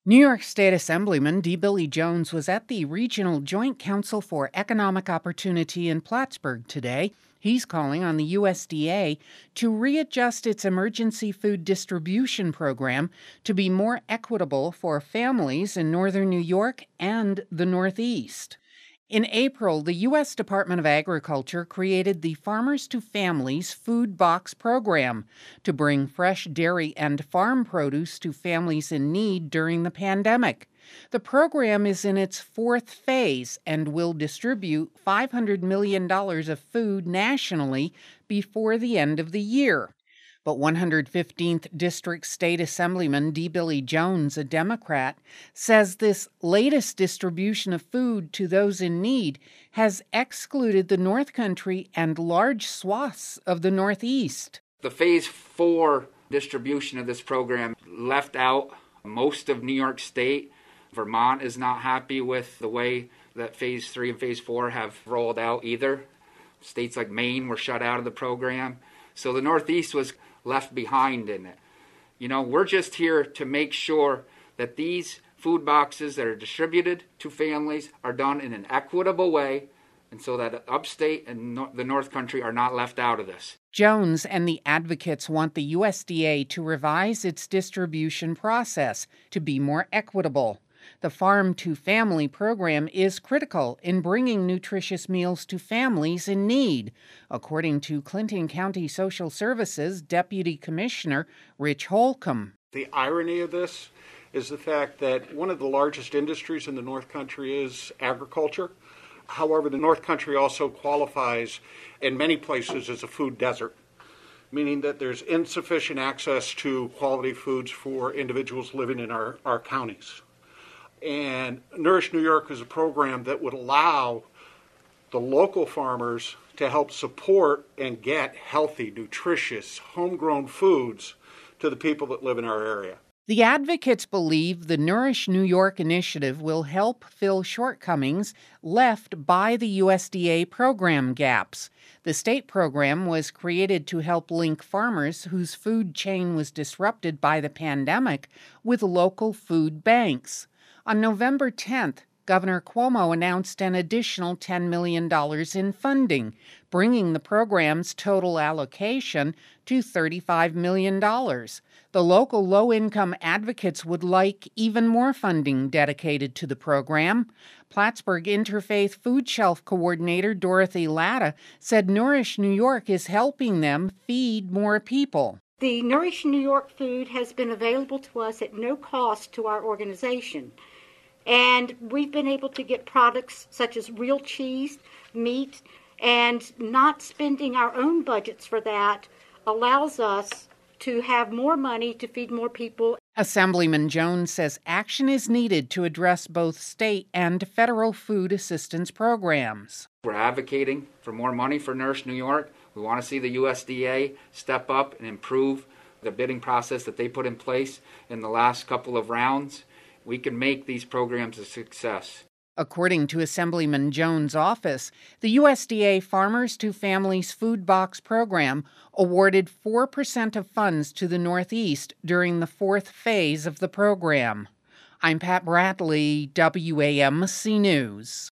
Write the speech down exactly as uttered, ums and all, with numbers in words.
New York State Assemblyman D. Billy Jones was at the Regional Joint Council for Economic Opportunity in Plattsburgh today. He's calling on the U S D A to readjust its emergency food distribution program to be more equitable for families in northern New York and the Northeast. In April, the U S Department of Agriculture created the Farmers to Families Food Box Program to bring fresh dairy and farm produce to families in need during the pandemic. The program is in its fourth phase and will distribute five hundred million dollars of food nationally before the end of the year. But one hundred fifteenth District State Assemblyman D. Billy Jones, a Democrat, says this latest distribution of food to those in need has excluded the North Country and large swaths of the Northeast. The Phase four distribution of this program left out most of New York State. Vermont is not happy with the way that Phase three and Phase four have rolled out either. States like Maine were shut out of the program. So the Northeast was left behind in it. You know, we're just here to make sure that these food boxes that are distributed to families are done in an equitable way, and so that upstate and no- the North Country are not left out of this. Jones and the advocates want the U S D A to revise its distribution process to be more equitable. The Farm to Family program is critical in bringing nutritious meals to families in need, according to Clinton County Social Services Deputy Commissioner Rich Holcomb. The irony of this is the fact that one of the largest industries in the North Country is agriculture. However, the North Country also qualifies in many places as a food desert, meaning that there's insufficient access to quality foods for individuals living in our, our counties. And Nourish New York is a program that would allow the local farmers to help support and get healthy, nutritious, homegrown foods to the people that live in our area. The advocates believe the Nourish New York initiative will help fill shortcomings left by the U S D A program gaps. The state program was created to help link farmers whose food chain was disrupted by the pandemic with local food banks. On November tenth, Governor Cuomo announced an additional ten million dollars in funding, bringing the program's total allocation to thirty-five million dollars. The local low-income advocates would like even more funding dedicated to the program. Plattsburgh Interfaith Food Shelf Coordinator Dorothy Latta said Nourish New York is helping them feed more people. The Nourish New York food has been available to us at no cost to our organization. And we've been able to get products such as real cheese, meat, and not spending our own budgets for that allows us to have more money to feed more people. Assemblyman Jones says action is needed to address both state and federal food assistance programs. We're advocating for more money for Nourish New York. We want to see the U S D A step up and improve the bidding process that they put in place in the last couple of rounds. We can make these programs a success. According to Assemblyman Jones' office, the U S D A Farmers to Families Food Box program awarded four percent of funds to the Northeast during the fourth phase of the program. I'm Pat Bradley, W A M C News.